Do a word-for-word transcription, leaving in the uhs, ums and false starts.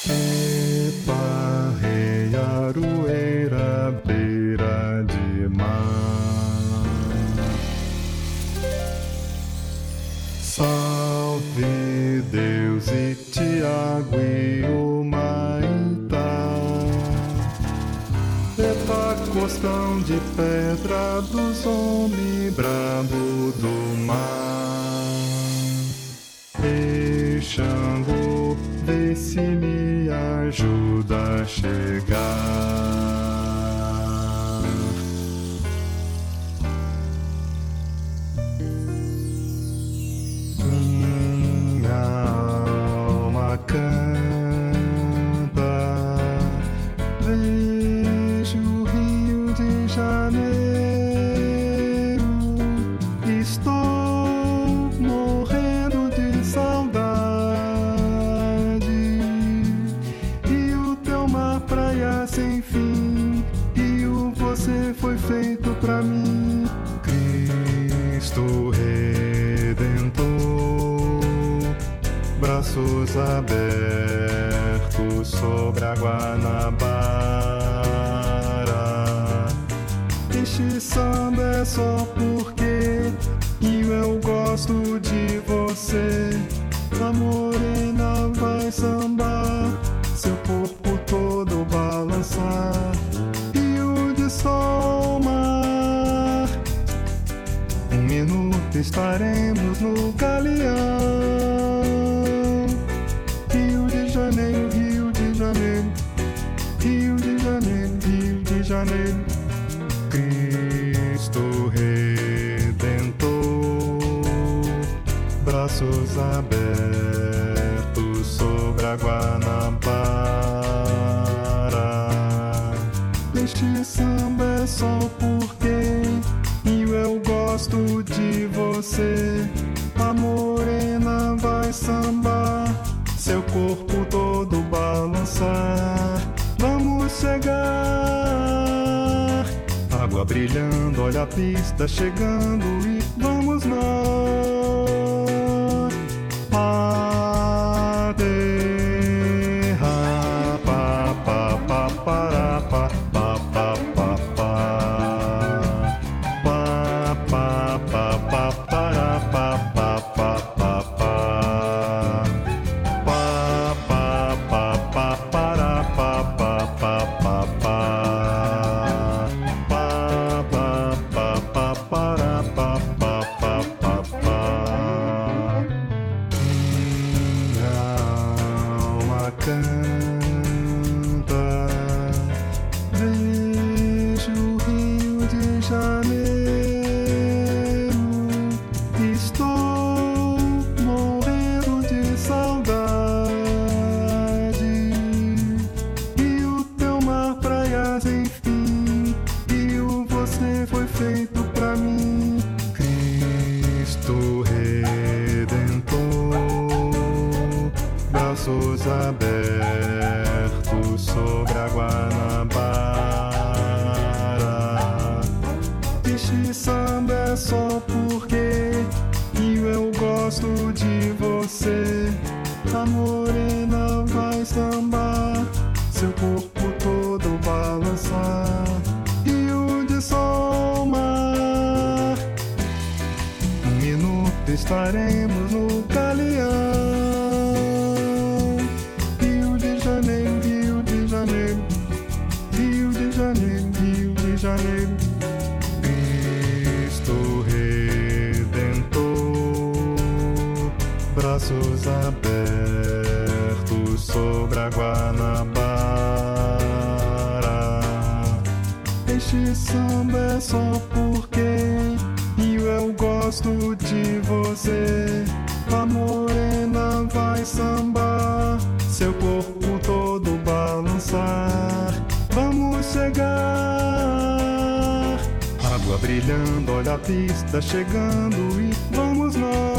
Epa, rei Aroeira, beira de mar. Salve Deus e Tiago e o Maitá. Epa, costão de pedra dos homens, brabo do mar. Ei, Xangô, vê se me ajuda a chegar. Minha alma canta, vejo o Rio de Janeiro. Estou morrendo de saudade, e o teu mar, praia sem fim, e o você foi feito pra mim. Cristo Redentor, braços abertos sobre a Guanabara. Este samba é só porque eu gosto de você. A morena vai sambar, seu corpo todo balançar. Rio de sol, mar, um minuto estaremos no galeão. Rio de Janeiro, Rio de Janeiro, Rio de Janeiro, Rio de Janeiro. Cristo Redentor, braços abertos sobre a Guanabara. Este samba é só porque eu gosto de você. A morena vai sambar, seu corpo todo balançar. Vamos chegar, água brilhando, olha a pista chegando, e vamos nós. A terra, pa, pa, pa, para, pa, pa, pa, pa, pa, pa, pa, pa, pa, para, pa, pa, pa, pa, pa, pa, pa, pa, para, pa, pa, pa, pa, pa. Canta, vejo o Rio de Janeiro. Estou morrendo de saudade, e o teu mar, praia sem fim, e o você foi feito pra mim. Cristo Redentor, braços abertos sobre a Guanabara. Este samba é só porque eu gosto de você. A morena vai sambar, seu corpo todo balançar. Rio de sol, mar, um minuto estaremos no galeão. Rio de Janeiro, Rio de Janeiro, Rio de Janeiro, Rio de Janeiro. Cristo Redentor, braços abertos sobre a Guanabara. Este samba é só porque eu gosto de você. A morena vai sambar, seu corpo todo balançar. Vamos chegar, água brilhando, olha a pista chegando, e vamos nós.